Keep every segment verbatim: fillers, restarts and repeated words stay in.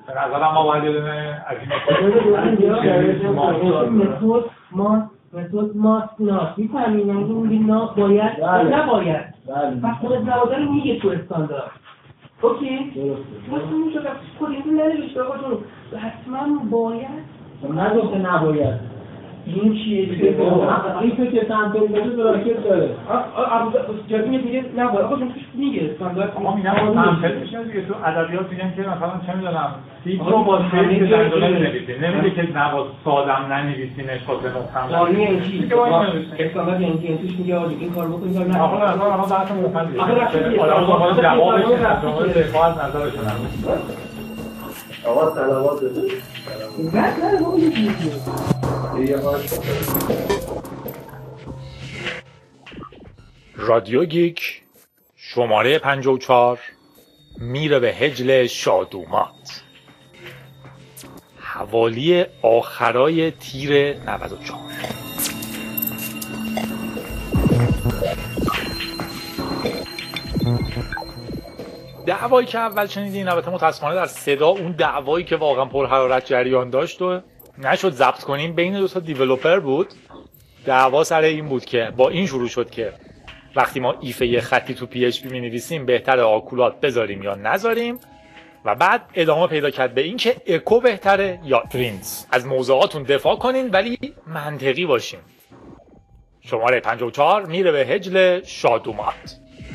به نظرم ما باید یه دونه از این متد ما متد ماست ناس میفهمین اگه میگی ناس باید نباید پس خود نباید رو میگه تو استاندارد اوکی؟ درسته این شد خود این ننوشته آقا جون حتما باید نگفته نباید این چیه دیگه این تو که سنتوری بشه تو راکت داره جدی میگه نباید آقا جون میگه استاندارد ما میگم سمپل میشه دیگه تو ادبیات میگن که مثلا چه میدونم تیپ رو با شیء زندونه بنویسید نمیگه که نباید سادم ننویسینش واسه نقطه قانون انجیل استاندارد انجیل توش میگه آقا این کار بکن کار نه آقا مثلا ما بحث مفصلی آدم دنبال جوابش نیست دنبال دفاع از نظرشون آقا سلامات بده نه نه بابا یه هاش رادیو گیک شماره پنجاه و چهار میره به هجل شادومات حوالی آخرای تیر نود و چهار. دعوایی که اول شنیدین البته متاسفانه در صدا اون دعوایی که واقعا پرحرارت جریان داشت و نشد ضبط کنیم بین دو تا دیولپر بود. دعوا سر این بود که با این شروع شد که وقتی ما ایف یه خطی تو پی اچ پی می‌نویسیم بهتره آکولات بذاریم یا نذاریم و بعد ادامه پیدا کرد به این که اکو بهتره یا پرینت. از موضوعاتون دفاع کنین ولی منطقی باشین. شماره پنجاه و چهار میره به هجل شادومات.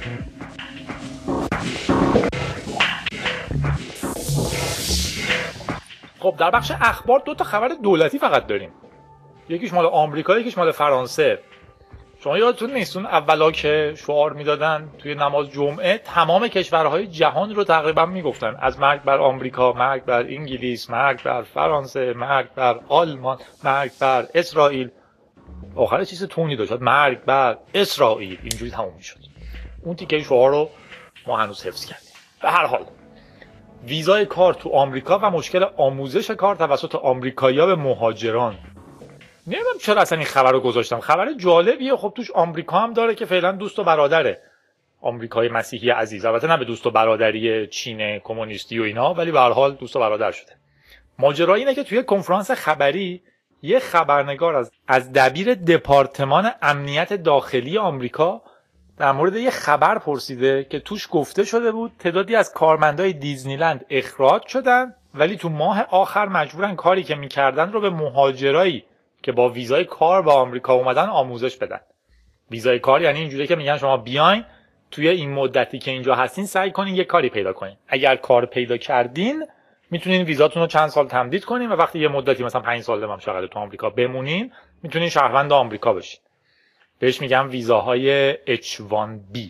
خب در بخش اخبار دو تا خبر دولتی فقط داریم. یکیش مال آمریکا یکیش مال فرانسه. شما یادتون نیست اون اولا که شعار میدادن توی نماز جمعه تمام کشورهای جهان رو تقریبا میگفتن از مرگ بر آمریکا، مرگ بر انگلیس، مرگ بر فرانسه، مرگ بر آلمان، مرگ بر اسرائیل. آخر چیز تونی داشت مرگ بر اسرائیل اینجوری تموم میشد. اون تیکه شعار رو ما هنوز حفظ کردیم. به هر حال ویزای کار تو آمریکا و مشکل آموزش کار توسط آمریکایی‌ها به مهاجران. نمیدونم چرا اصلا این خبر رو گذاشتم. خبر جالبیه. خب توش آمریکا هم داره که فعلا دوست و برادره. آمریکای مسیحی عزیز. البته نه به دوست و برادری چین کمونیستی و اینا ولی به هر حال دوست و برادر شده. ماجرا اینه که توی کنفرانس خبری یه خبرنگار از از دبیر دپارتمان امنیت داخلی آمریکا در مورد یه خبر پرسیده که توش گفته شده بود تعدادی از کارمندای دیزنیلند اخراج شدن ولی تو ماه آخر مجبورن کاری که میکردن رو به مهاجرایی که با ویزای کار به آمریکا اومدن آموزش بدن. ویزای کار یعنی اینجوریه که میگن شما بیاین توی این مدتی که اینجا هستین سعی کنین یه کاری پیدا کنین. اگر کار پیدا کردین میتونین ویزاتون رو چند سال تمدید کنین و وقتی یه مدتی مثلا پنج سال هم شغال تو آمریکا بمونین میتونین شهروند آمریکا بشین. بهش میگم ویزاهای اچ وان بی.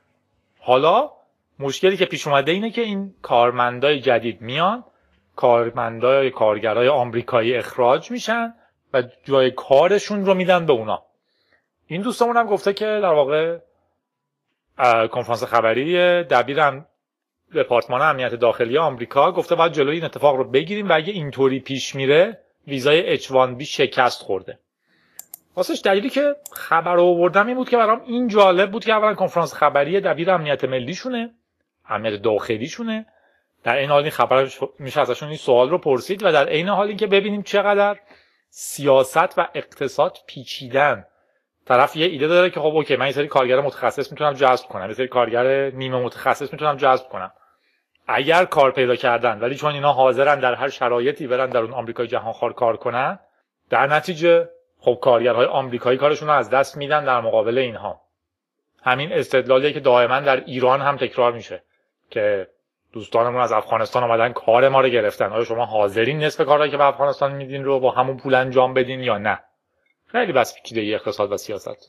حالا مشکلی که پیش اومده اینه که این کارمندای جدید میان، کارمندای کارگرای آمریکایی اخراج میشن و جای کارشون رو میدن به اونا. این دوستمون هم گفته که در واقع کنفرانس خبری دبیر دپارتمان امنیت داخلی آمریکا گفته باید جلوی این اتفاق رو بگیریم و اگه اینطوری پیش میره ویزای اچ وان بی شکست خورده. واسش دلیلی که خبر رو آوردم این بود که برام این جالب بود که اولا کنفرانس خبری دبیر امنیت ملیشونه، امنیت داخلیشونه. در این حال این خبر میشه ازشون این سوال رو پرسید و در عین حال این که ببینیم چقدر سیاست و اقتصاد پیچیدن. طرف یه ایده داره که خب اوکی من یه سری کارگر متخصص میتونم جذب کنم، یه سری کارگر نیمه متخصص میتونم جذب کنم اگر کار پیدا کردن، ولی چون اینا حاضرن در هر شرایطی برن در اون آمریکای جهانخوار کار کنن در نتیجه خب کارگرهای آمریکایی کارشون رو از دست میدن در مقابل اینها. همین استدلالیه که دائما در ایران هم تکرار میشه که دوستانمون از افغانستان اومدن کار ما رو گرفتن. آیا شما حاضرین نصف کارهایی که به افغانستان میدین رو با همون پول انجام بدین یا نه؟ خیلی بس پیچیده اقتصاد و سیاست.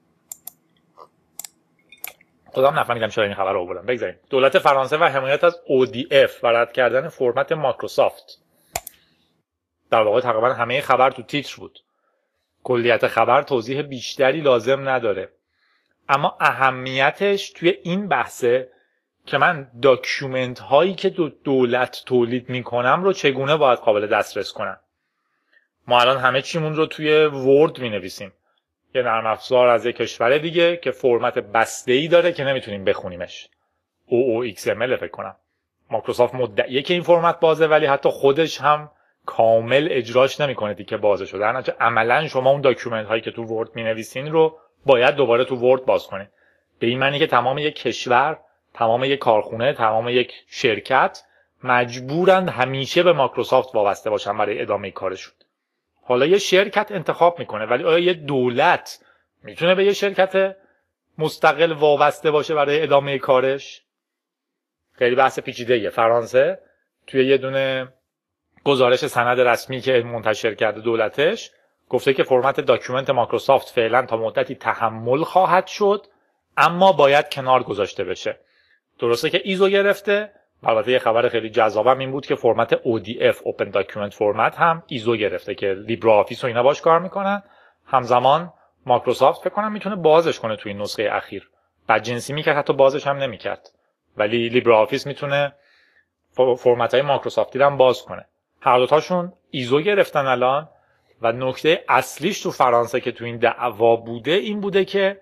خودم نفهمیدم چرا این خبر رو آوردم. بگذاریم. دولت فرانسه و حمایت از او دی اف و رد کردن فرمت مایکروسافت. در واقع تقریبا همه خبر تو تیتر بود. کلیت خبر توضیح بیشتری لازم نداره. اما اهمیتش توی این بحثه که من داکیومنت هایی که دو دولت تولید میکنم رو چگونه باید قابل دسترس کنم. ما الان همه چیمون رو توی ورد می نویسیم. یه نرم افزار از یک کشور دیگه که فرمت بسته‌ای داره که نمیتونیم بخونیمش. او او ایکس ام ال فکر کنم. مایکروسافت مدعیه که این فرمت بازه ولی حتی خودش هم کامل اجراش نمیکنه دیگه بازه شده. در نتیجه عملا شما اون داکیومنت هایی که تو ورد مینویسین رو باید دوباره تو ورد باز کنید. به این معنی که تمام یک کشور، تمام یک کارخونه، تمام یک شرکت مجبورند همیشه به مایکروسافت وابسته باشن برای ادامه کارشون. حالا یه شرکت انتخاب میکنه، ولی آیا یه دولت میتونه به یه شرکت مستقل وابسته باشه برای ادامه کارش؟ خیلی بحث پیچیده‌ایه. فرانسه توی یه دونه گزارش سند رسمی که منتشر کرده دولتش گفته که فرمت داکیومنت مایکروسافت فعلا تا مدتی تحمل خواهد شد، اما باید کنار گذاشته بشه. درسته که ایزو گرفته. البته یه خبر خیلی جذابم این بود که فرمت او دی اف Open Document Format هم ایزو گرفته که لیبره آفیس و اینا باش کار میکنن. همزمان مایکروسافت فکر کنم میتونه بازش کنه توی نسخه اخیر. بدجنسی میکرد حتی بازش هم نمیکرد. ولی لیبره آفیس میتونه فرمت های مایکروسافتی رو هم باز کنه. هر دو تاشون ایزو گرفتن الان و نکته اصلیش تو فرانسه که تو این دعوا بوده این بوده که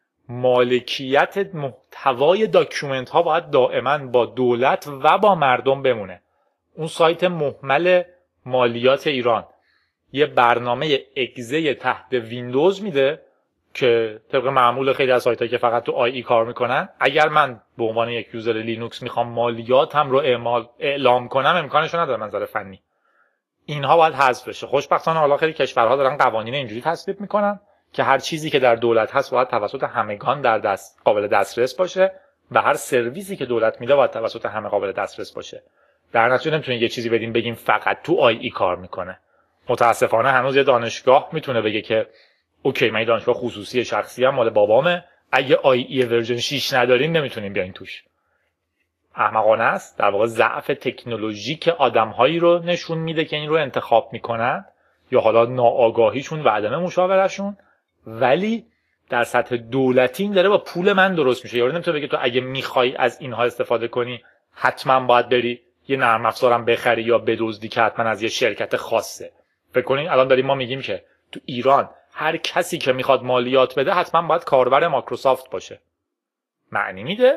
مالکیت محتوای داکیومنت ها باید دائما با دولت و با مردم بمونه. اون سایت مهمل مالیات ایران یه برنامه اگزه تحت ویندوز میده که طبق معمول خیلی از سایت‌هایی که فقط تو آی ای کار میکنن، اگر من به عنوان یک یوزر لینوکس میخوام مالیاتم رو اعمال اعلام کنم امکانش نداره من نظر فنی. اینها باید حذف بشه. خوشبختانه حالا خیلی کشورها دارن قوانین اینجوری تصویب میکنن که هر چیزی که در دولت هست باید توسط همگان در دست قابل دسترس باشه و هر سرویسی که دولت میده باید توسط همه قابل دسترس باشه. در نتیجه نمیتونیم یه چیزی بدیم بگیم فقط تو آی ای کار میکنه. متاسفانه هنوز یه دانشگاه میتونه بگه که اوکی من دانشگاه خصوصی شخصی ام مال بابامه، اگه آی ای ورژن شش ندارین نمیتونین بیاین توش. احمقانه است. در واقع ضعف تکنولوژیک آدم‌هایی رو نشون میده که این رو انتخاب میکنن یا حالا ناآگاهیشون و عدم مشاورهشون، ولی در سطح دولتی این داره با پول من درست میشه. یارو نمیتونه بگه تو اگه میخوای از اینها استفاده کنی حتما باید بری یه نرم افزارم بخری یا بدزدی که حتما از یه شرکت خاصه. فکر کنین الان داریم ما میگیم که تو ایران هر کسی که میخواد مالیات بده حتما باید کاربر مایکروسافت باشه. معنی میده؟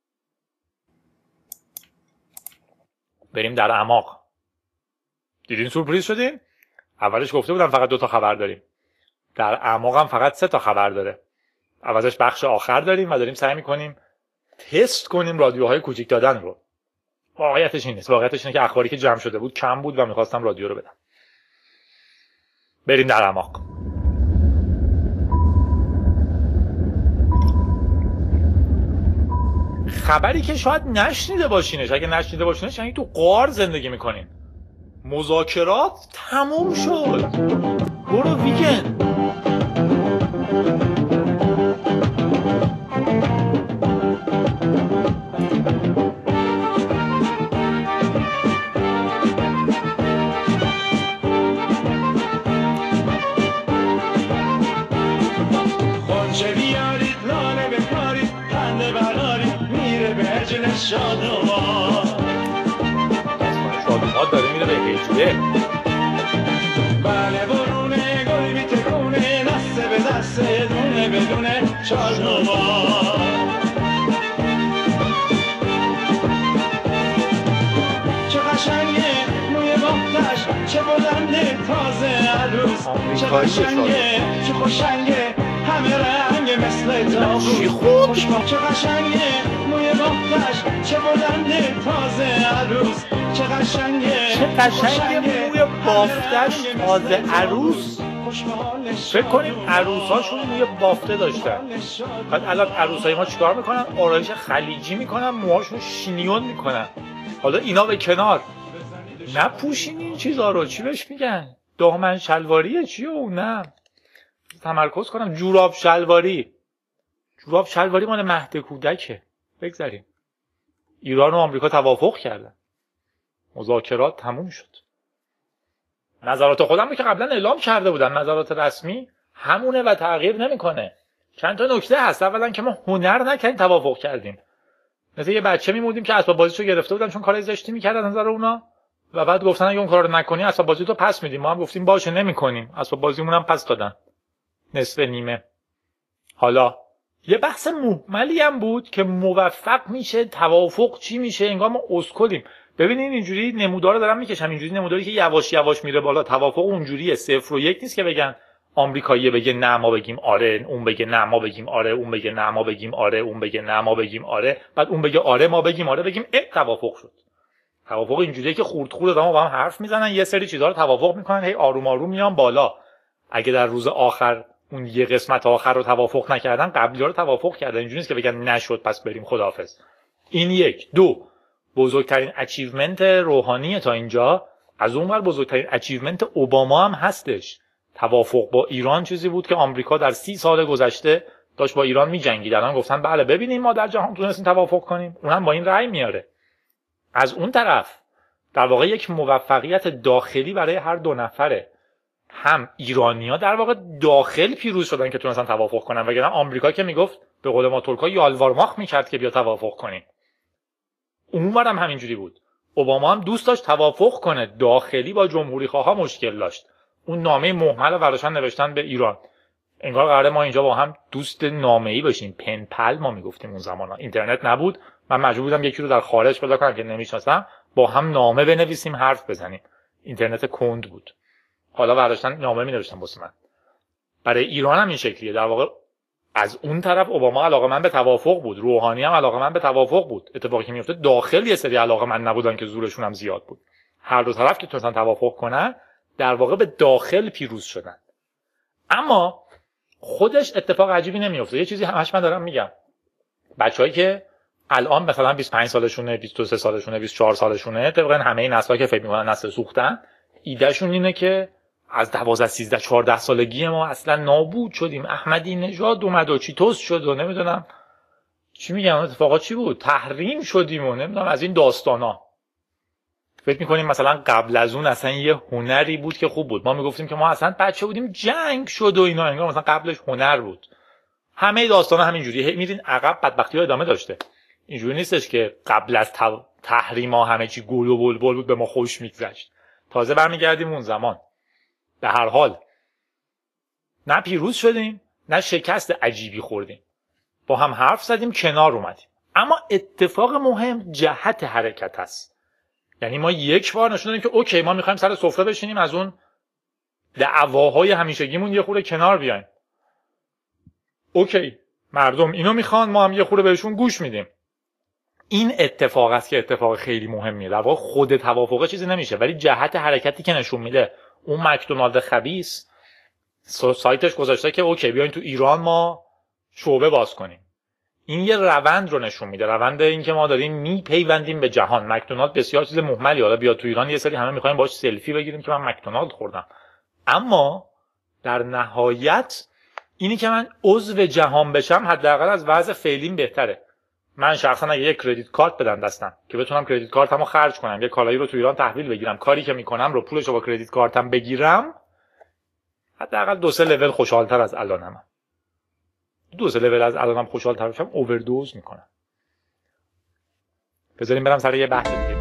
بریم در اعماق. دیدین سورپرایز شدین؟ اولش گفته بودم فقط دو تا خبر داریم. در اعماق هم فقط سه تا خبر داره. عوضش بخش آخر داریم و داریم سعی میکنیم تست کنیم رادیوهای کوچیک دادن رو. واقعیتش این نیست. واقعیتش اینه که اخباری که جمع شده بود کم بود و میخواستم رادیو رو بدم. بریم در اعماق. خبری که شاید نشنیده باشینش، اگه نشنیده باشینش یعنی تو غار زندگی میکنین. مذاکرات تموم شد. برو ویکند. خونچه بیارید لانه بکارید پنده بردارید میره به هجل شادوان. شادوان داره میره به هجله. بله برونه گوی میتکونه دسته به دسته دونه بدونه شادوان. چه قشنگه موی باختش چه بلنده تازه عروس. چه قشنگه چه خوشنگه همه رنگ مثل تابوس. چه قشنگه موی باختش چه بلنده تازه عروس. چه قشنگه چه قشنگه موی بافتش تازه عروس. فکر کنیم عروساشون موی بافته داشتن. بعد الان عروسای ما چیکار میکنن؟ آرایش خلیجی میکنن، موهاشون شینیون میکنن. حالا اینا به کنار، نپوشین این چیزا رو. چی بهش میگن؟ دامن شلواریه چیه اون؟ نه تمرکز کنم. جوراب شلواری. جوراب شلواری مال مهد کودکه. بگذاریم. ایران و آمریکا توافق کردن. مذاکرات تموم شد. نظرات خودم رو که قبلا اعلام کرده بودن، نظرات رسمی همونه و تغییر نمیکنه. چند تا نکته هست. اولا که ما هنر نکردیم توافق کردیم. مثل یه بچه میمودیم که اسباب بازیشو گرفته بودن چون کارای زشتی میکرد از نظر اونا و بعد گفتن اگه اون کارو نکنی اسباب بازی تو پس میدیم. ما هم گفتیم باشه نمیکنیم. اسباب بازیمون هم پس دادن. نصف نیمه. حالا یه بحث مهملی هم بود که موفق میشه، توافق چی میشه، انگار ما اسکلیم. ببینید اینجوری نمودار دارم میکشم، اینجوری نموداری که یواش یواش میره بالا. توافق اونجوریه، صفر و یک نیست که بگن آمریکایی بگه نه ما بگیم آره، اون بگه نه ما بگیم آره، اون بگه نه ما بگیم آره، اون بگه نه ما بگیم آره، بعد اون بگه آره ما بگیم آره، بگیم اه توافق شد. توافق اینجوریه که خورد خورد آدم‌ها با هم حرف میزنن، یه سری چیزا رو توافق میکنن، هی آروم آروم میان بالا. اگه در روز آخر اون یه قسمت آخر رو توافق نکردن، قبلی‌ها رو توافق کردن. اینجوری نیست که بگن نشد پس بریم خداحافظ. این یک. دو، بزرگترین اچیومنت روحانی تا اینجا، از اون ور بزرگترین اچیومنت اوباما هم هستش. توافق با ایران چیزی بود که آمریکا در سی سال گذشته داشت با ایران می‌جنگید. الان گفتن بله ببینیم ما در جهان تونستیم توافق کنیم، اونم با این رأی میاره. از اون طرف در واقع یک موفقیت داخلی برای هر دو نفره. هم ایرانی‌ها در واقع داخل پیروز شدن که تونستن توافق کنن، وگرنه آمریکا که میگفت به قول ما ترکا یالوارماخ میکرد که بیا توافق کنیم. اونور هم همینجوری بود. اوباما هم دوست داشت توافق کنه، داخلی با جمهوری خواها مشکل داشت. اون نامه مهمل رو براشون نوشتن به ایران. انگار قراره ما اینجا با هم دوست نامه‌ای بشیم، پن پل ما میگفتیم اون زمانا. اینترنت نبود، من مجبور بودم یکی رو در خارج پیدا کنم که نمیشناسم، با هم نامه بنویسیم، حرف بزنیم. اینترنت کند بود. حالا برداشتن نامه می نوشتن واسه من. برای ایران هم این شکلیه. در واقع از اون طرف اوباما علاقه‌مند به توافق بود، روحانی هم علاقه‌مند به توافق بود. اتفاقی که میفته داخل یه سری علاقه‌مند نبودن که زورشون هم زیاد بود. هر دو طرف که تونستن توافق کنن در واقع به داخل پیروز شدن. اما خودش اتفاق عجیبی نمیفته. یه چیزی همش من دارم میگم. بچه‌هایی که الان مثلا بیست و پنج سالشونه، بیست و سه سالشونه، بیست و چهار سالشونه، طبقاً همه نسل‌ها که فکر می‌کنن نسل سوختن، ایدهشون اینه که از دوازده سیزده چهارده سالگی ما اصلا نابود شدیم، احمدی نژاد اومد و چیتوس شد و نمیدونم چی میگم، اتفاقا چی بود، تحریم شدیم و نمیدونم از این داستانا. فکر میکنیم مثلا قبل از اون اصلا یه هنری بود که خوب بود. ما میگفتیم که ما اصلا بچه بودیم جنگ شد و اینا، انگار مثلا قبلش هنر بود. همه داستانا همینجوریه، میرین عقب بدبختی‌ها ادامه داشته. اینجوری نیستش که قبل از تحریما همه چی گل و بلبل بود به ما خوش میگذشت. تازه برمیگردیم اون زمان. به هر حال نه پیروز شدیم نه شکست عجیبی خوردیم، با هم حرف زدیم، کنار اومدیم. اما اتفاق مهم جهت حرکت است. یعنی ما یک بار نشون دادیم که اوکی ما میخوایم سر سفره بشینیم، از اون دعواهای همیشگیمون یه خورده کنار بیایم. اوکی مردم اینو میخوان، ما هم یه خورده بهشون گوش میدیم. این اتفاق است که اتفاق خیلی مهمیه. در واقع خود توافق چیزی نمیشه، ولی جهت حرکتی که نشون میده. اون مکدونالد خبیث سایتش گذاشته که اوکی بیاین تو ایران ما شعبه باز کنیم. این یه روند رو نشون میده، روند این که ما داریم میپیوندیم به جهان. مکدونالد بسیار چیز مهملی، حالا بیا تو ایران یه سری همه میخوایم باهاش سلفی بگیریم که من مکدونالد خوردم، اما در نهایت اینی که من عضو جهان بشم حداقل از وضع فعلیم بهتره. من شخصا اگه یک کردیت کارت بدن دستم که بتونم کردیت کارتمو خرج کنم، یه کالایی رو تو ایران تحویل بگیرم، کاری که میکنم رو پولشو با کردیت کارتم بگیرم، حداقل دو سه لول خوشحال‌تر از الانم. دو سه لول از الانم خوشحال‌تر بشم اووردوز میکنم. بذاریم برم سر یه بحث دیگه.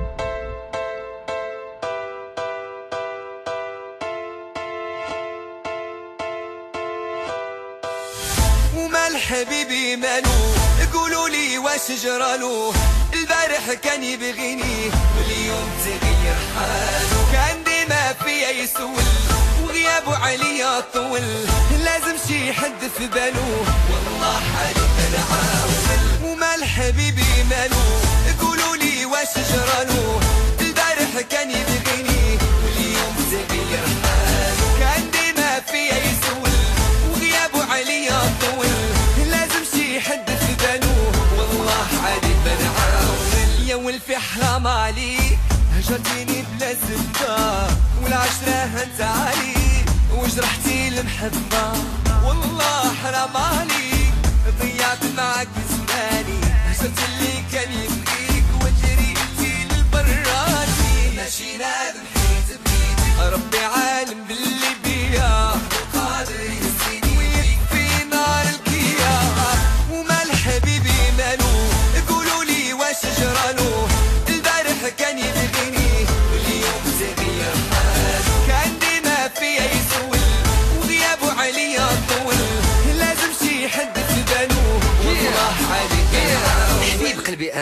ومال حبيبي مالو قولوا لي واش جرالو البارح كان يبغيني واليوم تغير حاله كان ديما فيا يسول وغيابه عليا طول لازم شي حد في بالو والله حالي بنعاول ومال حبيبي مالو قولوا لي واش جرالو البارح كان يبغيني واليوم تغير حاله كان ديما فيا يسول وغيابه عليا طول لازم شي حد في بالو والله حالي بنعاول يا ولفي حرام عليك هجرتيني بلا زبده والعشره هنت علي وجرحتي المحبه والله حرام عليك ضيعت معك زماني هجرت اللي كان يبغيك وجريتي للبراني ماشي نادم حيت بغيتك ربي عالم باللي بيا قادر يهزيني ويكفي نار الكيان ومال حبيبي مالو قولوا لي واش جرالو البارح كان يبغيني واليوم تغير حاله كان ديما فيا يسول وغيابه عليا طول لازم شي حد في بالو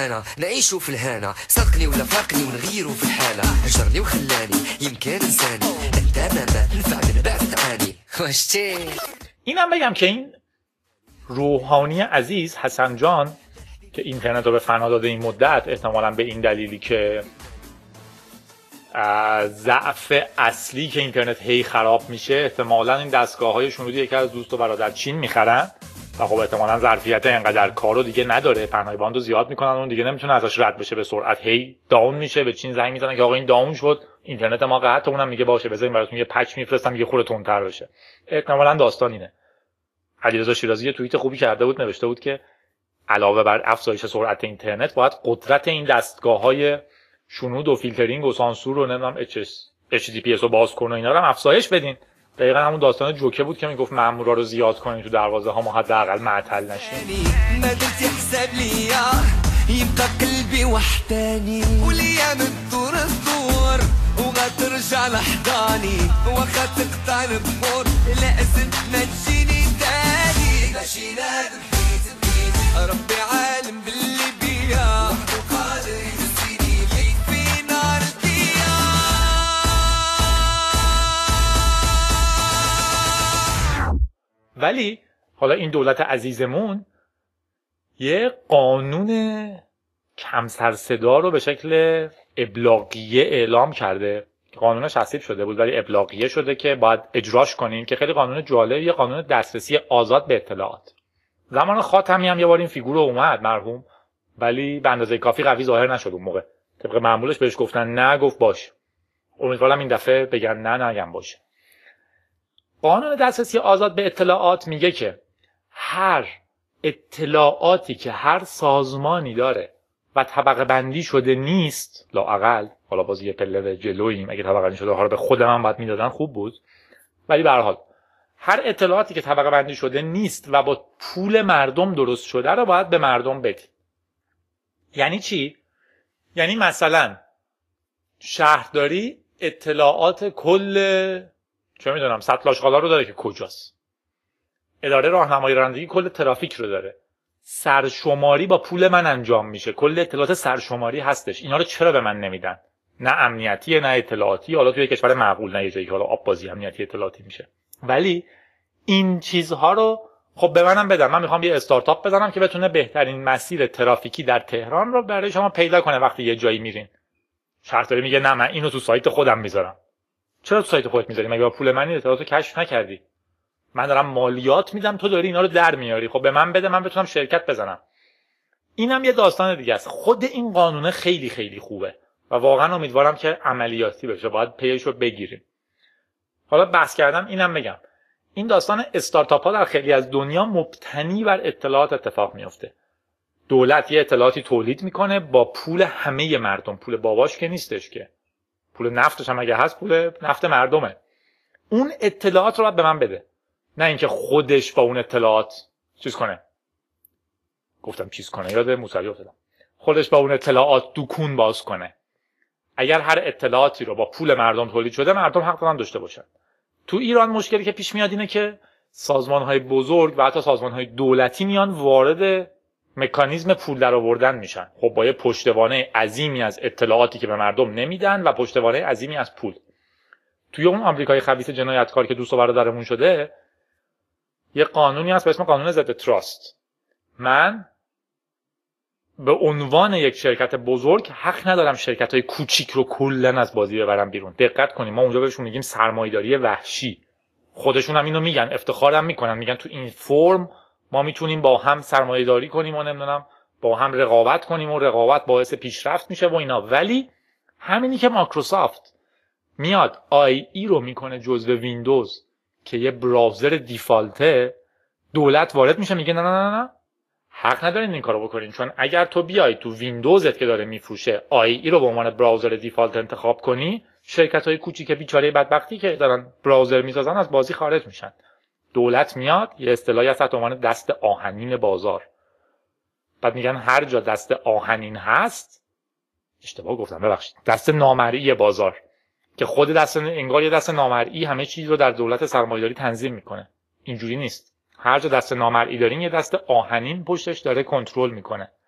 انا نعيشو في الهنا صدقني ولا فاقني ونغيرو في الحالة هجرني وخلاني يمكن انساني انت ما نفع من بعد تعاني واشتي. اینم بگم که این روحانی عزیز حسن جان که اینترنت رو به فنا داده این مدت، احتمالاً به این دلیلی که ضعف اصلی که اینترنت هی خراب میشه، احتمالاً این دستگاه‌های شنودی یکی از دوست و برادر چین میخرن و خب احتمالاً ظرفیت اینقدر کارو دیگه نداره، پهنای باند رو زیاد میکنن، اون دیگه نمیتونه ازش رد بشه به سرعت، هی داون میشه. به چین زنگ میزنن که آقا این داون شد، اینترنت ما قطع، اونم میگه باشه بذاریم براتون یه پچ میفرستم یه خورده تندتر بشه. احتمالاً داستان اینه. علیرضا شیرازی یه توییت خوبی کرده بود، نوشته بود که علاوه بر افزایش سرعت اینترنت باید قدرت این دستگاه‌های شنود و فیلترینگ و سانسور و نمیدونم اچ تی پی اس رو باز کن و اینا رو هم افزایش بدین. دقیقاً همون داستان جوکه بود که میگفت مامورا رو زیاد کنین تو دروازه ها، ما حداقل معطل نشیم. يبقى قلبي وحداني والايام تدور الدور وغترجع لحضاني وخا تقطع البخور لازم ما تجيني تاني ماشي نادم بيت بيت ربي عالم باللي بيا وحده قادر يهزيني ليل في نار الديار. ولی حالا این دولت عزیزمون یه قانون کم سر صدا رو به شکل ابلاغیه اعلام کرده. قانونش تصویب شده بود ولی ابلاغیه شده که باید اجراش کنین، که خیلی قانون جالب، یه قانون دسترسی آزاد به اطلاعات. زمان خاتمی هم یه بار این فیگور اومد مرحوم، ولی به اندازه کافی قوی ظاهر نشد اون موقع. طبق معمولش بهش گفتن نه، گفت باش. امیدوارم این دفعه بگن نه نگم باشه. قانون دسترسی آزاد به اطلاعات میگه که هر اطلاعاتی که هر سازمانی داره و طبقه بندی شده نیست، لااقل حالا باز یه پله به جلوییم، اگه طبقه بندی شده ها رو به خودم هم باید میدادن خوب بود، ولی به هر حال هر اطلاعاتی که طبقه بندی شده نیست و با پول مردم درست شده رو باید به مردم بدی. یعنی چی؟ یعنی مثلا شهرداری اطلاعات کل چه میدونم سطل آشغالا رو داره که کجاست، اداره راهنمایی رانندگی کل ترافیک رو داره، سرشماری با پول من انجام میشه، کل اطلاعات سرشماری هستش، اینا رو چرا به من نمیدن؟ نه امنیتیه نه اطلاعاتی، حالا توی کشور معقول، نه یه جایی که حالا آب بازی امنیتی اطلاعاتی میشه، ولی این چیزها رو خب به منم بدن. من میخوام یه استارتاپ بزنم که بتونه بهترین مسیر ترافیکی در تهران رو برای شما پیدا کنه وقتی یه جایی میرین. شهرداری میگه نه من اینو تو سایت خودم میذارم. چرا تو سایت خودت میذاری؟ مگه با پول من این اطلاعاتو کشف نکردی؟ من دارم مالیات میدم، تو داری اینا رو در میاری، خب به من بده من بتونم شرکت بزنم. اینم یه داستان دیگه است. خود این قانونه خیلی خیلی خوبه و واقعا امیدوارم که عملیاتی بشه، باید پیش رو بگیریم. حالا بحث کردم اینم بگم، این داستان استارتاپ ها در خیلی از دنیا مبتنی بر اطلاعات اتفاق میفته. دولت یه اطلاعاتی تولید میکنه با پول همه مردم، پول باباش که نیستش، که پول نفتش هم اگه هست پول نفت مردمه. اون اطلاعات رو باید به من بده، نه اینکه خودش با اون اطلاعات چیز کنه. گفتم چیز کنه، یاد موسوی افتادم. خودش با اون اطلاعات دکون باز کنه. اگر هر اطلاعاتی رو با پول مردم تولید شده، مردم حق دارن داشته باشن. تو ایران مشکلی که پیش میاد اینه که سازمان‌های بزرگ و حتی سازمان‌های دولتی میان وارد مکانیزم پول درآوردن میشن. خب با یه پشتوانه عظیمی از اطلاعاتی که به مردم نمیدن و پشتوانه عظیمی از پول. توی اون آمریکای خبیث جنایتکار که دوست و برادرمون شده، یه قانونی هست به اسم قانون ضد تراست. من به عنوان یک شرکت بزرگ حق ندارم شرکت‌های کوچیک رو کلاً از بازی ببرم بیرون. دقت کنیم، ما اونجا بهشون میگیم سرمایه‌داری وحشی. خودشون هم اینو میگن، افتخارم میکنن، میگن تو این فرم ما میتونیم با هم سرمایه‌داری کنیم و نمیدونم با هم رقابت کنیم و رقابت باعث پیشرفت میشه و اینا. ولی همینی که مایکروسافت میاد آی ای رو میکنه جزو ویندوز که یه براوزر دیفالته، دولت وارد میشه میگه نه نه نه نه حق ندارین این کارو بکنین، چون اگر تو بیای تو ویندوزت که داره میفروشه آی ای رو به عنوان براوزر دیفالت انتخاب کنی، شرکت‌های کوچیک بیچاره بدبختی که دارن براوزر میسازن از بازی خارج میشن. دولت میاد یه اصطلاحی هست به عنوان دست آهنین بازار. بعد میگن هر جا دست آهنین هست، اشتباه گفتم ببخشید، دست نامرئی بازار، که خود دست انگار یه دست نامرئی همه چیز رو در دولت سرمایه‌داری تنظیم میکنه. اینجوری نیست. هر جا دست نامرئی دارین یه دست آهنین پشتش داره کنترل میکنه.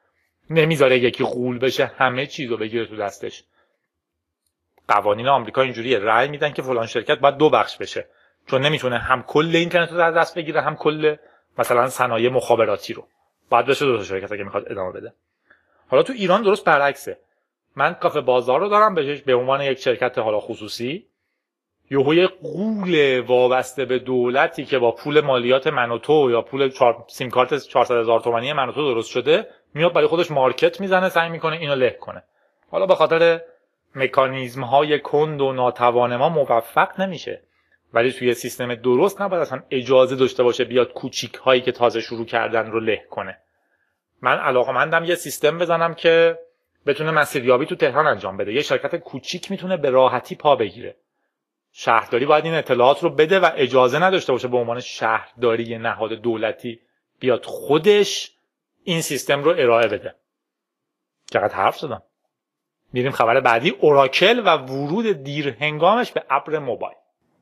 نمیذاره یکی غول بشه همه چیزو بگیره تو دستش. قوانین آمریکا اینجوریه، رأی میدن که فلان شرکت باید دو بخش بشه، چون نمیتونه هم کل اینترنت رو در دست بگیره هم کل مثلا صنایع مخابراتی رو. باید بشه دو تا شرکت اگه میخواد ادامه بده. حالا تو ایران درست برعکسه. من کافه بازار رو دارم بهش به عنوان یک شرکت حالا خصوصی، یهوی غول وابسته به دولتی که با پول مالیات من و تو یا پول چار... سیم کارت چهارصد هزار تومانی من و تو درست شده، میاد برای خودش مارکت میزنه، سعی میکنه اینو له کنه. حالا به خاطر مکانیزم های کند و ناتوان ما موفق نمیشه، ولی توی سیستم درست نباید اصلا اجازه داشته باشه بیاد کوچیک هایی که تازه شروع کردن رو له کنه. من علاقه‌مندم یه سیستم بزنم که بتونه مسیریابی تو تهران انجام بده. یه شرکت کوچیک میتونه به راحتی پا بگیره. شهرداری باید این اطلاعات رو بده و اجازه نداشته باشه به عنوان شهرداری نهاد دولتی بیاد خودش این سیستم رو ارائه بده. چقدر حرف زدم. میریم خبر بعدی، اوراکل و ورود دیر هنگامش به ابر موبایل.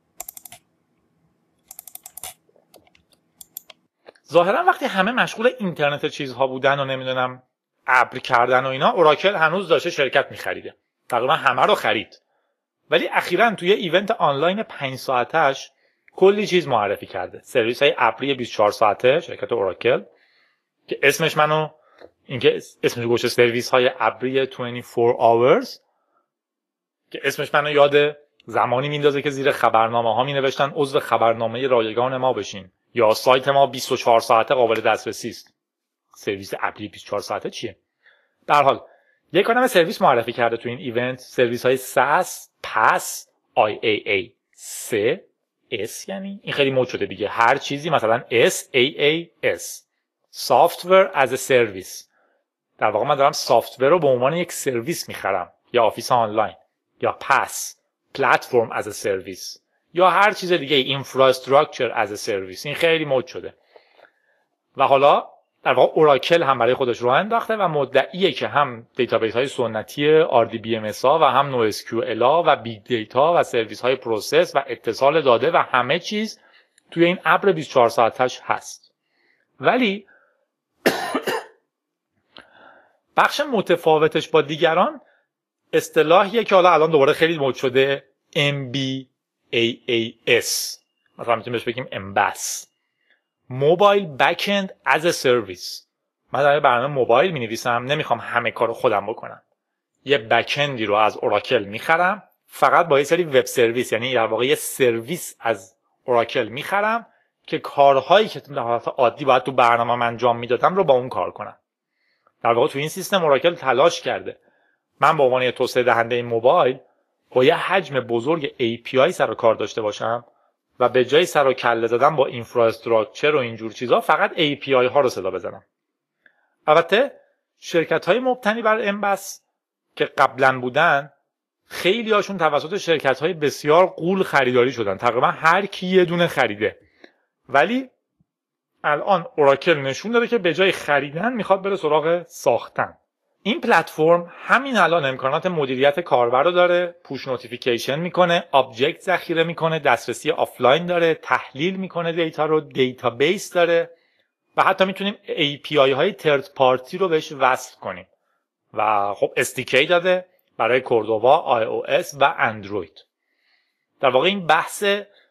ظاهرا وقتی همه مشغول اینترنت چیزها بودن و نمیدونم ابر کردن و اینا، اوراکل هنوز داشته شرکت میخریده. تقریبا همه رو خرید. ولی اخیراً توی ایونت آنلاین پنج ساعتش کلی چیز معرفی کرده. سرویس های ابری بیست و چهار ساعته شرکت اوراکل که اسمش منو اینکه اسمش گوشه سرویس های ابری بیست و چهار hours که اسمش منو یاد زمانی میندازه که زیر خبرنامه ها می نوشتن عضو خبرنامه رایگان ما بشین یا سایت ما بیست و چهار ساعته قابل دسترسی است. سرویس ابری بیست و چهار ساعته چیه؟ در حال یک کارنامه سرویس معرفی کرده تو این ایونت، سرویس های ساس، پاس، آی ای ای، سه، اس، یعنی این خیلی مود شده دیگه، هر چیزی مثلا اس، ای ای اس، سافتور از سرویس. در واقع من دارم سافتور رو به عنوان یک سرویس میخرم، یا آفیس آنلاین، یا پاس، پلتفرم از سرویس، یا هر چیز دیگه، اینفراستراکچر از سرویس. این خیلی مود شده و حالا در واقع اوراکل هم برای خودش راه انداخته و مدعیه که هم دیتابیس های سنتی آر دی بی ام اس ها و هم نو اس کیو ال ها و بیگ دیتا و سرویس های پروسس و اتصال داده و همه چیز توی این ابر بیست و چهار ساعتش هست. ولی بخش متفاوتش با دیگران اصطلاحیه که حالا الان دوباره خیلی مود شده، ام بی ای ای اس، مثلا میتونیم بهش بگیم امباس، موبایل بک‌اند از سرویس. من در برنامه موبایل می نویسم، نمیخوام همه کارو خودم بکنم، یه بک‌اندی رو از اوراکل میخرم فقط با یه سری وب سرویس، یعنی در واقع یه سرویس از اوراکل میخرم که کارهایی که در حالت عادی باید تو برنامه من انجام میدادم رو با اون کار کنم. در واقع تو این سیستم اوراکل تلاش کرده من به عنوان توسعه دهنده این موبایل با یه حجم بزرگ ای پی آی سر و کار داشته باشم و به جای سر و کله زدن با اینفراستراکچر و اینجور چیزا فقط ای پی آی ها رو صدا بزنم. البته شرکت های مبتنی بر امباس که قبلا بودن خیلی هاشون توسط شرکت های بسیار غول خریداری شدن، تقریبا هر کی یه دونه خریده. ولی الان اوراکل نشون داده که به جای خریدن میخواد بره سراغ ساختن. این پلتفرم همین الان امکانات مدیریت کاربر رو داره، پوش نوتیفیکیشن میکنه، آبجکت ذخیره میکنه، دسترسی آفلاین داره، تحلیل میکنه دیتا رو، دیتابیس داره و حتی میتونیم ای پی آی های ترد پارتی رو بهش وصل کنیم و خب اس دی کی داده برای کوردووا، آی او اس و اندروید. در واقع این بحث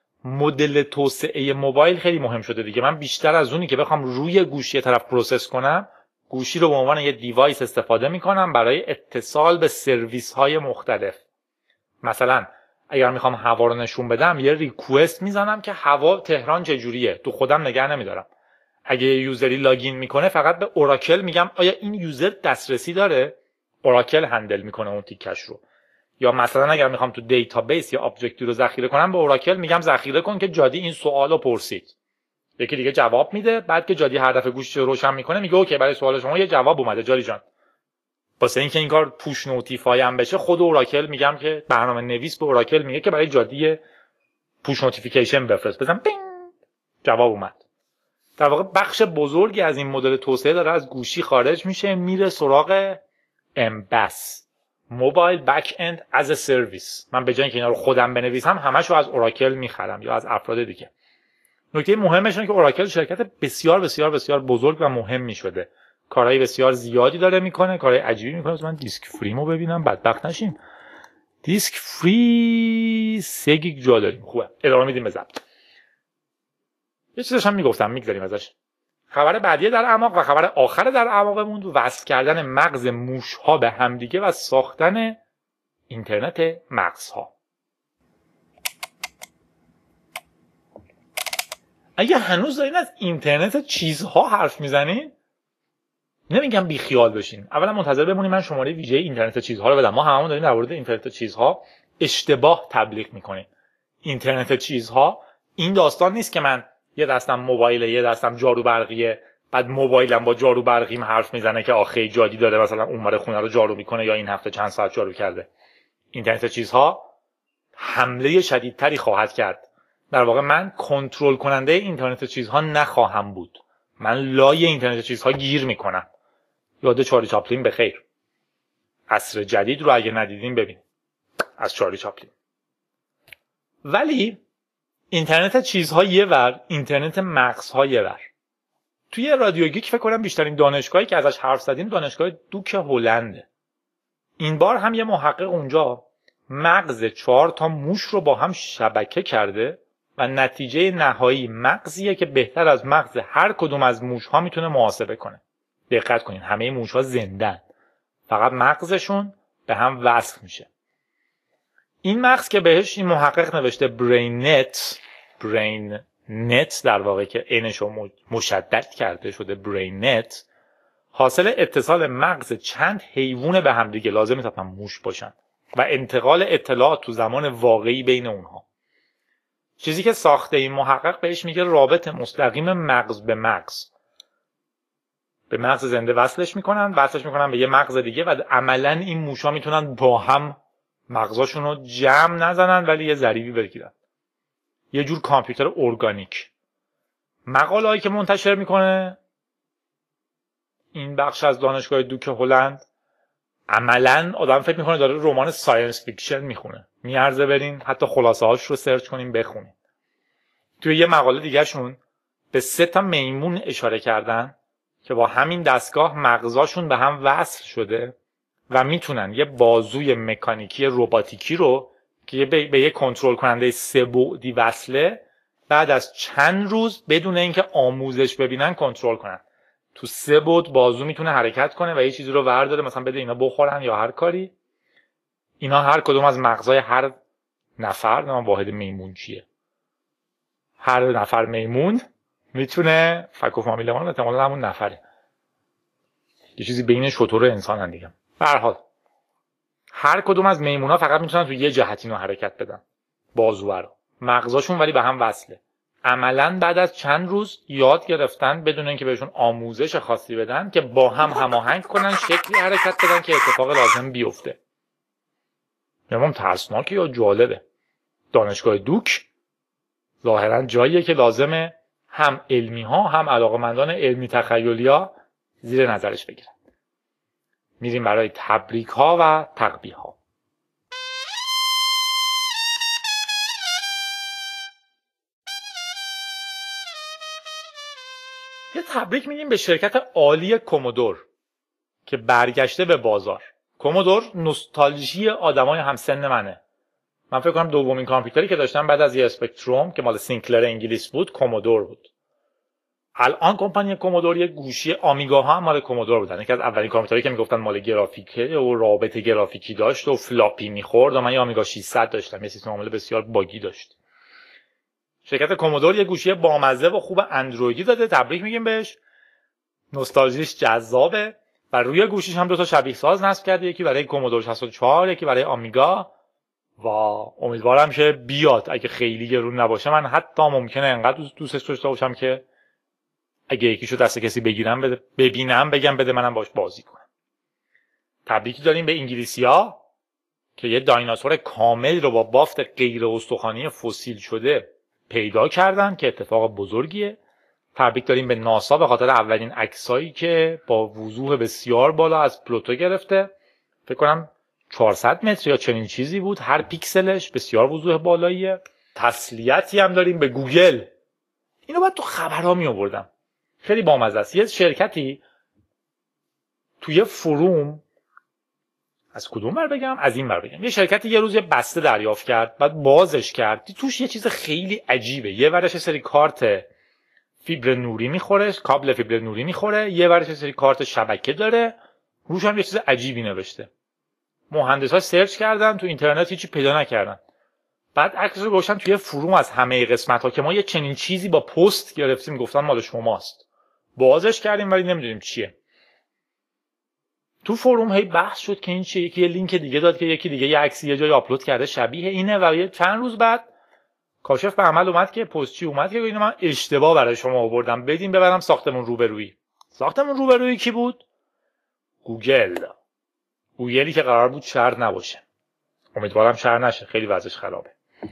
مدل توسعه موبایل خیلی مهم شده دیگه. من بیشتر از اونی که بخوام روی گوشی طرف پروسس کنم، گوشی رو به عنوان یه دیوایس استفاده میکنم برای اتصال به سرویس های مختلف. مثلا اگر میخوام هوا رو نشون بدم یه ریکوست میزنم که هوا تهران چجوریه، تو خودم نگه نمیدارم. اگه یه یوزری لاگین میکنه فقط به اوراکل میگم آیا این یوزر دسترسی داره، اوراکل هندل میکنه اون تیکش رو. یا مثلا اگر میخوام تو دیتابیس یا آبجکتی رو ذخیره کنم به اوراکل میگم ذخیره کن که جادی این سوالو پرسید. یکی دیگه جواب میده، بعد که جادی هر دفعه گوشیش رو روشن میکنه میگه اوکی برای سوال شما یه جواب اومده جادی جان. واسه اینکه این کار پوش نوتیفای هم بشه خود اوراکل میگم که برنامه نویس به اوراکل میگه که برای جادی پوش نوتیفیکیشن بفرست، بزن پینگ جواب اومد. در واقع بخش بزرگی از این مدل توسعه داره از گوشی خارج میشه، میره سراغ امباس، موبایل بک اند از سرویس. من به جای اینکه اینا رو خودم بنویسم همشو از اوراکل میخرم یا از افراد دیگه. نکته مهمش اینه که اوراکل شرکت بسیار بسیار بسیار بزرگ و مهمی شده کارهای بسیار زیادی داره میکنه، کارهای عجیبی میکنه. من دیسک فریمو ببینم بدبخت نشیم. دیسک فری سه گیگ جا داریم. خوبه، ادامه میدیم به ضبط. یه چیزش هم میگفتم میگذاریم ازش. خبر بعدی در اعماق و خبر آخر در اعماقمون وصل کردن مغز موش‌ها به همدیگه و ساختن اینترنت مغزها. اگه هنوز دارین از اینترنت چیزها حرف میزنین، نمیگم بی خیال بشین. اولا منتظر بمونید من شماره ویژه اینترنت چیزها رو بدم. ما هممون داریم در مورد اینترنت چیزها اشتباه تبلیغ میکنیم. اینترنت چیزها این داستان نیست که من یه دستم موبایله، یه دستم جارو برقیه، بعد موبایلم با جارو برقیم حرف میزنه که آخه جادی داره، مثلا اونور خونه رو جارو میکنه یا این هفته چند ساعت جارو کرده. اینترنت چیزها حمله شدیدتری خواهد کرد. در واقع من کنترل کننده اینترنت چیزها نخواهم بود. من لای اینترنت چیزها گیر میکنم. یاد چارلی چاپلین بخیر. عصر جدید رو اگه ندیدین ببین. از چارلی چاپلین. ولی اینترنت چیزها یه ور، اینترنت مغزها یه ور. توی رادیو گیک فکر کنم بیشترین دانشگاهی که ازش حرف زدیم دانشگاه دوک هلنده. این بار هم یه محقق اونجا مغز چهار تا موش رو با هم شبکه کرده و نتیجه نهایی مغزیه که بهتر از مغز هر کدوم از موش ها میتونه محاسبه کنه. دقت کنین همه موش ها زندن، فقط مغزشون به هم وصل میشه. این مغز که بهش این محقق نوشته برین نت، برین نت در واقع که اینش رو مشدد کرده شده برین نت، حاصل اتصال مغز چند حیوان به هم دیگه، لازم نیست حتما موش باشن، و انتقال اطلاعات تو زمان واقعی بین اونها. چیزی که ساخته این محقق بهش میگه رابط مستقیم مغز به مغز. به مغز زنده وصلش میکنن، وصلش میکنن به یه مغز دیگه و عملا این موشا میتونن با هم مغزاشون رو جمع نزنن ولی یه ضریبی بگیرن. یه جور کامپیوتر ارگانیک. مقاله هایی که منتشر میکنه این بخش از دانشگاه دوک هلند، عملا آدم فکر میکنه داره رمان ساینس فیکشن میخونه. میارزه برین حتی خلاصه هاش رو سرچ کنین بخونین. توی یه مقاله دیگه شون به سه تا میمون اشاره کردن که با همین دستگاه مغزاشون به هم وصل شده و میتونن یه بازوی مکانیکی رباتیکی رو که به یه کنترل کننده سه بعدی وصله بعد از چند روز بدون اینکه آموزش ببینن کنترل کنن. تو سه بعد بازو میتونه حرکت کنه و یه چیزی رو ورداره، مثلا بده اینا بخورن یا هر کاری. اینا هر کدوم از مغزای هر نفر، نام واحد میمون چیه، هر نفر میمون میتونه فک و فامیل ما احتمالاً همون نفره، یه چیزی بین شتر و انسانن دیگه. به هر حال هر کدوم از میمونا فقط میتونن تو یه جهت اینو حرکت بدن، بازو رو، مغزاشون ولی به هم وصله. عملاً بعد از چند روز یاد گرفتن بدون اینکه بهشون آموزش خاصی بدن که با هم هماهنگ کنن، شکلی حرکت بدن که اتفاق لازم بیفته. نمیم ترسناکه یا جالبه. دانشگاه دوک ظاهراً جاییه که لازمه هم علمی ها هم علاقمندان علمی تخیلی ها زیر نظرش بگیرن. میریم برای تبریک ها و تقبیح ها. یه تبریک میگیم به شرکت عالی کومودور که برگشته به بازار. کومودور نوستالژی آدمای همسن منه. من فکر کنم دومین کامپیوتری که داشتم بعد از یه اسپکتروم که مال سینکلر انگلیس بود کومودور بود. الان کمپانی کومودور یه گوشی آمیگا ها هم مال کومودور بودن. یکی از اولین کامپیوتری که میگفتن مال گرافیکه و رابط گرافیکی داشت و فلاپی میخورد و من یه آمیگا ششصد داشتم، یه سیستم عامل بسیار باگی داشت. شرکت کومودور یه گوشی بامزه و خوب اندرویدی داده، تبریک میگیم بهش. نوستالژیش جذابه و روی گوشیش هم دو تا شبیه ساز نصب کرده، یکی برای کومودور شصت و چهار، یکی برای آمیگا و امیدوارم که بیاد. اگه خیلی گرون نباشه من حتی ممکنه انقدر دوستش داشته باشم که اگه یکیشو دست کسی بگیرم بده ببینم بگم بده منم باش بازی کنم. تبریکی داریم به انگلیسی‌ها که یه دایناسور کامل رو با بافت غیر استخوانی فسیل شده پیدا کردن که اتفاق بزرگیه. تبریک داریم به ناسا به خاطر اولین عکسایی که با وضوح بسیار بالا از پلوتو گرفته. فکر کنم چهارصد متر یا چنین چیزی بود، هر پیکسلش بسیار وضوح بالاییه. تسلیتی هم داریم به گوگل. اینو باید تو خبرها می آوردم، خیلی بامزه است. یه شرکتی توی فروم از کدوم بر بگم؟ از این بر بگم. یه شرکتی یه روز یه بسته دریافت کرد، بعد بازش کرد، توش یه چیز خیلی عجیبه. یه ورش سری کارت فیبر نوری میخوره، کابل فیبر نوری میخوره، یه ورش سری کارت شبکه داره، روش هم یه چیز عجیبی نوشته. مهندسا سرچ کردن تو اینترنت، هیچی پیدا نکردن. بعد عکسش رو گذاشتن توی فروم از همه قسمت‌ها که ما یه چنین چیزی با پست گرفتیم، گفتن مال شماست. بازش کردیم ولی نمیدونیم چیه. تو فروم هی بحث شد که این چیه. یکی یه لینک دیگه داد که یکی دیگه یه عکسی یه جای آپلود کرده شبیه اینه و یه چند روز بعد کاشف به عمل اومد که پست چی اومد که اینو من اشتباه برای شما آوردم، بدین ببرم ساختمون روبرویی. ساختمون روبرویی کی بود؟ گوگل. گوگلی که قرار بود شهر نباشه. امیدوارم شهر نشه، خیلی وضعش خرابه.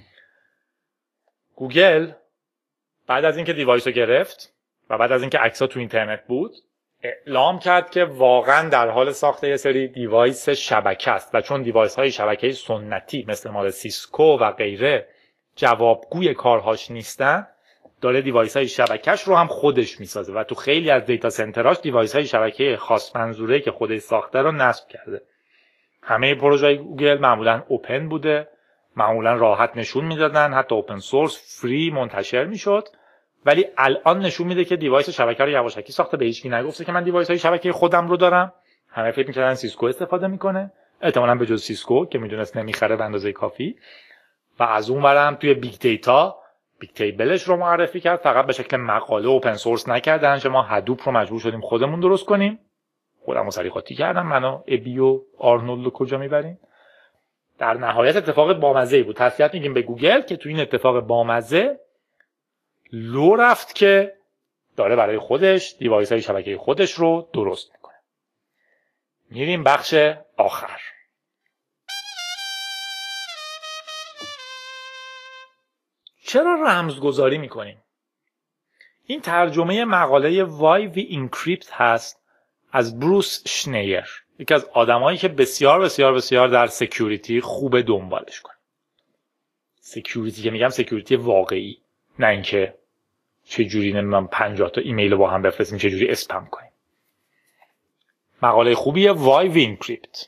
گوگل بعد از اینکه دیوایس رو گرفت و بعد از اینکه عکس‌ها تو اینترنت بود، اعلام کرد که واقعا در حال ساخت یه سری دیوایس شبکه است و چون دیوایس های شبکه سنتی مثل مال سیسکو و غیره جوابگوی کارهاش نیستن، داره دیوایس های شبکهش رو هم خودش میسازه و تو خیلی از دیتا سنتراش دیوایس های شبکه خاص منظوره که خودش ساخته رو نصب کرده. همه پروژه گوگل معمولا اوپن بوده، معمولا راحت نشون میدادن، حتی اوپن سورس فری منتشر میشد، ولی الان نشون میده که دیوایس شبکه رو یواشکی ساخته، به هیچکی نگفته که من دیوایس های شبکه خودم رو دارم. همه فکر می‌کردن سیسکو استفاده میکنه، احتمالاً به جز سیسکو که میدونست نمیخره به اندازه کافی. و از اون برم توی بیگ دیتا بیگ تیبلش رو معرفی کرد، فقط به شکل مقاله اوپن سورس نکردن که ما هدوپ رو مجبور شدیم خودمون درست کنیم. خودم رو سریقاتی کردم، منو ابی و آرنولد رو کجا میبرین. در نهایت اتفاق بامزه‌ای بود. تسلیت میگیم به گوگل که تو این اتفاق بامزه لو رفت که داره برای خودش دیوایس های شبکه خودش رو درست میکنه. میریم بخش آخر. چرا رمزگذاری میکنیم؟ این ترجمه مقاله Why We Encrypt هست از بروس شنیر، یکی از آدمایی که بسیار بسیار بسیار در سکیوریتی خوب دنبالش کنه. سکیوریتی که میگم سکیوریتی واقعی، نه اینکه چه جوری نمیدونم پنجاه تا ایمیل رو با هم بفرستیم چه جوری اسپم کنیم. مقاله خوبیه Why We Encrypt.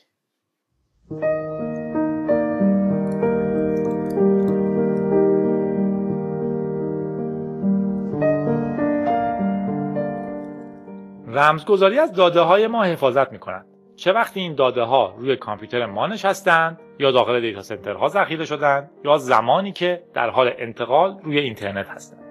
رمزگذاری از داده های ما حفاظت میکنند. چه وقتی این داده ها روی کامپیوتر ما نشستند یا داخل دیتا سنترها ذخیره شدند یا زمانی که در حال انتقال روی اینترنت هستند.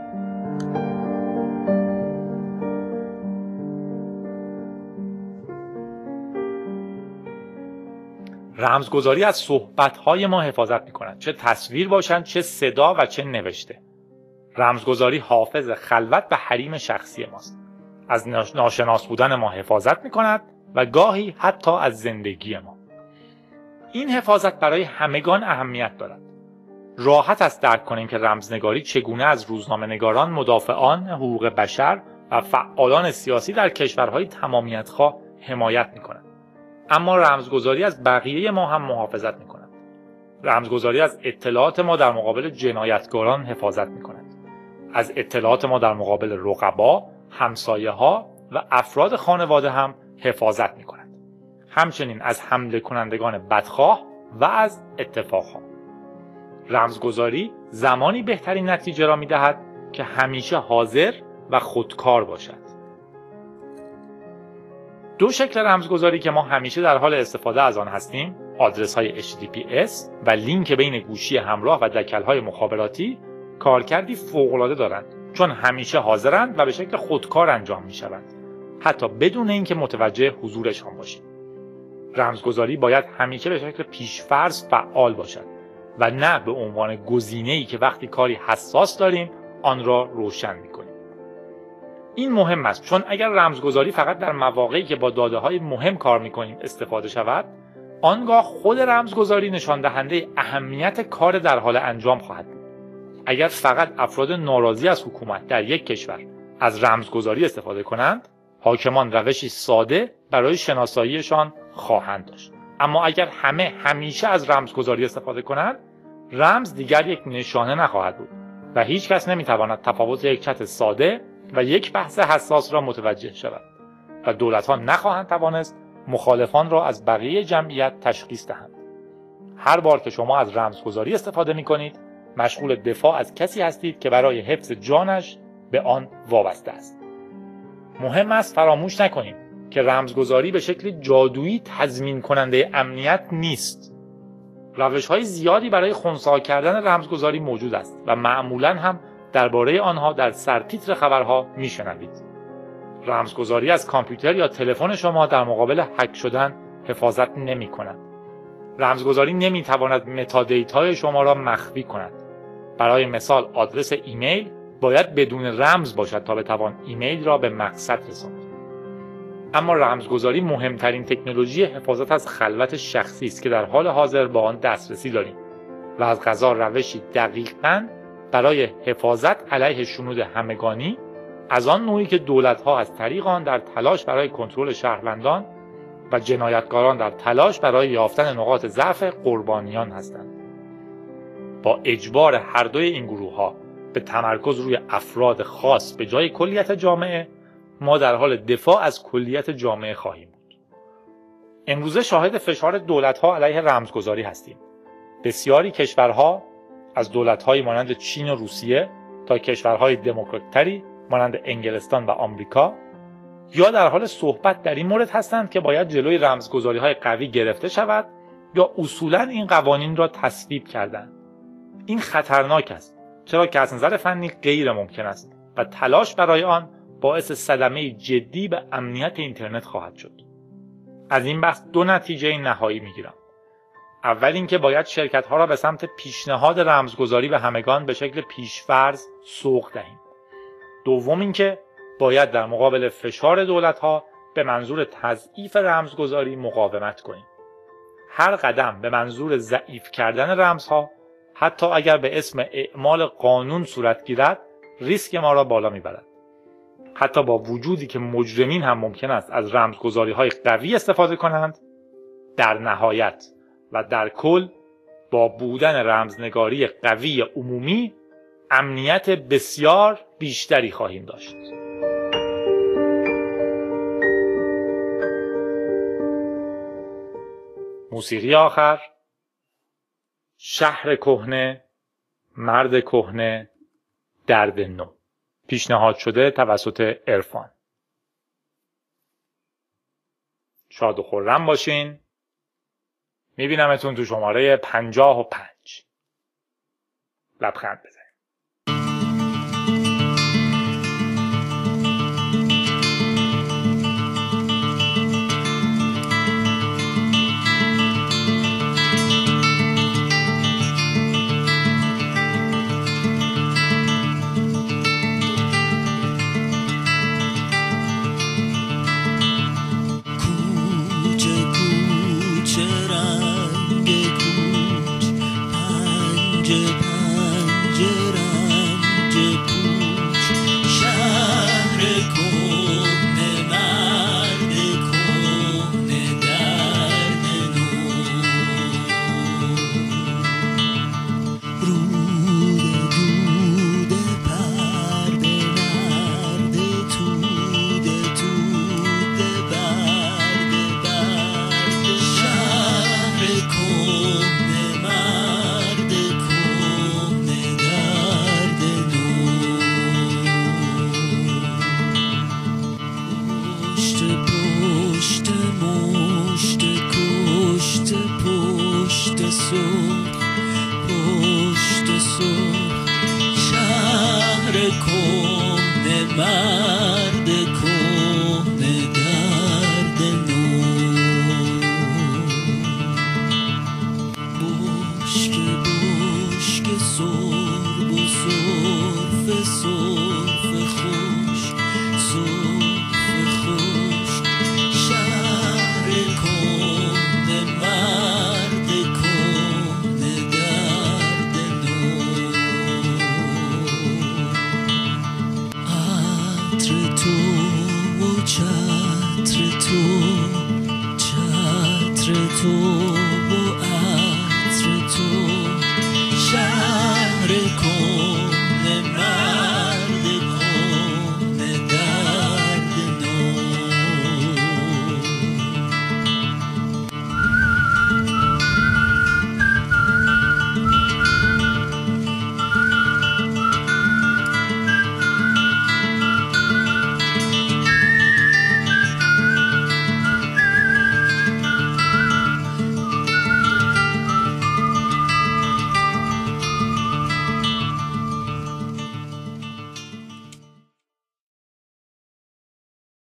رمزگذاری از صحبت‌های ما حفاظت می‌کند، چه تصویر باشند، چه صدا و چه نوشته. رمزگذاری حافظ خلوت و حریم شخصی ماست. از ناشناس بودن ما حفاظت می‌کند و گاهی حتی از زندگی ما. این حفاظت برای همگان اهمیت دارد. راحت است درک کنیم که رمزنگاری چگونه از روزنامه‌نگاران، مدافعان حقوق بشر و فعالان سیاسی در کشورهای تمامیت‌خواه حمایت می‌کند. اما رمزگذاری از بقیه ما هم محافظت می‌کند. رمزگذاری از اطلاعات ما در مقابل جنایتکاران حفاظت می‌کند. از اطلاعات ما در مقابل رقبا، همسایه‌ها و افراد خانواده هم حفاظت می‌کند. همچنین از حمله کنندگان بدخواه و از اتفاقها. رمزگذاری زمانی بهترین نتیجه را می‌دهد که همیشه حاضر و خودکار باشد. دو شکل رمزگذاری که ما همیشه در حال استفاده از آن هستیم، آدرس‌های اچ تی تی پی اس و لینک بین گوشی همراه و دکل‌های مخابراتی، کارکردی فوق‌العاده دارند، چون همیشه حاضرند و به شکل خودکار انجام می‌شوند، حتی بدون اینکه متوجه حضورشان باشیم. رمزگذاری باید همیشه به شکل پیش‌فرض فعال باشد و نه به عنوان گزینه‌ای که وقتی کاری حساس داریم آن را روشن می‌کنیم. این مهم است، چون اگر رمزگذاری فقط در مواقعی که با داده‌های مهم کار می‌کنیم استفاده شود، آنگاه خود رمزگذاری نشان دهنده اهمیت کار در حال انجام خواهد بود. اگر فقط افراد ناراضی از حکومت در یک کشور از رمزگذاری استفاده کنند، حاکمان روشی ساده برای شناساییشان خواهند داشت. اما اگر همه همیشه از رمزگذاری استفاده کنند، رمز دیگر یک نشانه نخواهد بود و هیچ کس نمی‌تواند تفاوت یک چت ساده و یک بحث حساس را متوجه شود. و دولت‌ها نخواهند توانست مخالفان را از بقیه جمعیت تشخیص دهند. هر بار که شما از رمزگذاری استفاده می‌کنید، مشغول دفاع از کسی هستید که برای حفظ جانش به آن وابسته است. مهم است فراموش نکنید که رمزگذاری به شکل جادویی تضمین کننده امنیت نیست. روش‌های زیادی برای خنثی کردن رمزگذاری موجود است و معمولاً هم درباره آنها در سرتیتر خبرها میشنوید. رمزگذاری از کامپیوتر یا تلفن شما در مقابل هک شدن حفاظت نمی‌کند. رمزگذاری نمی‌تواند متادیتای شما را مخفی کند. برای مثال آدرس ایمیل باید بدون رمز باشد تا بتوان ایمیل را به مقصد رساند. اما رمزگذاری مهمترین تکنولوژی حفاظت از خلوت شخصی است که در حال حاضر با آن دسترسی داریم و از قضا روشی دقیقاً برای حفاظت علیه شنود همگانی از آن نوعی که دولت‌ها از طریق آن در تلاش برای کنترل شهروندان و جنایتکاران در تلاش برای یافتن نقاط ضعف قربانیان هستند. با اجبار هر دوی این گروه‌ها به تمرکز روی افراد خاص به جای کلیت جامعه، ما در حال دفاع از کلیت جامعه خواهیم بود. امروزه شاهد فشار دولت‌ها علیه رمزگذاری هستیم. بسیاری کشورها از دولت‌هایی مانند چین و روسیه تا کشورهای دموکرات‌تری مانند انگلستان و آمریکا یا در حال صحبت در این مورد هستند که باید جلوی رمزگذاری‌های قوی گرفته شود یا اصولاً این قوانین را تصویب کردند. این خطرناک است، چرا که از نظر فنی غیر ممکن است و تلاش برای آن باعث صدمه جدی به امنیت اینترنت خواهد شد. از این بحث دو نتیجه نهایی میگیرم. اول اینکه باید شرکت‌ها را به سمت پیشنهاد رمزگذاری به همگان به شکل پیش‌فرض سوق دهیم. دوم اینکه باید در مقابل فشار دولت‌ها به منظور تضعیف رمزگذاری مقاومت کنیم. هر قدم به منظور ضعیف کردن رمزها، حتی اگر به اسم اعمال قانون صورت گیرد، ریسک ما را بالا میبرد. حتی با وجودی که مجرمین هم ممکن است از رمزگذاری‌های قوی استفاده کنند، در نهایت و در کل با بودن رمزنگاری قوی عمومی امنیت بسیار بیشتری خواهیم داشت. موسیقی آخر، شهر کهنه، مرد کهنه، درد نو، پیشنهاد شده توسط عرفان. شاد و خرم باشین. میبینمتون تو شماره پنجاه و پنج. لبخند بزن. مرد کهنه درد نو، بشک بشک سرب و سرف سرف خوش سرف خوش، شهر کهنه مرد کهنه درد نو، عطر تو و چتر تو، چتر تو و عطر تو، شهر کهنه